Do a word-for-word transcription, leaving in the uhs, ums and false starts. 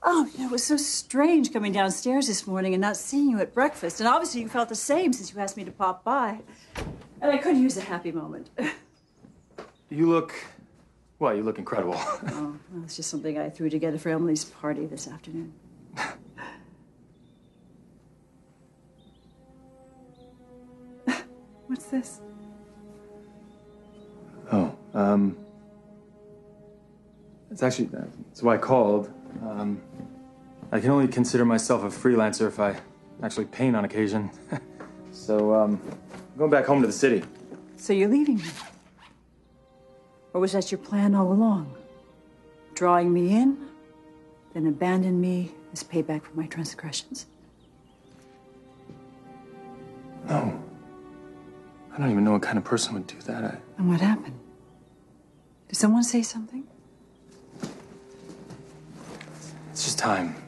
Oh, you know, it was so strange coming downstairs this morning and not seeing you at breakfast. And obviously you felt the same since you asked me to pop by. And I could use a happy moment. You look... well, you look incredible. Oh, well, it's just something I threw together for Emily's party this afternoon. What's this? Oh, um... it's actually... that's why I called. Um... I can only consider myself a freelancer if I actually paint on occasion. So, um... I'm going back home to the city. So you're leaving me? Or was that your plan all along? Drawing me in, then abandon me as payback for my transgressions? No. I don't even know what kind of person would do that. I... And what happened? Did someone say something? It's just time.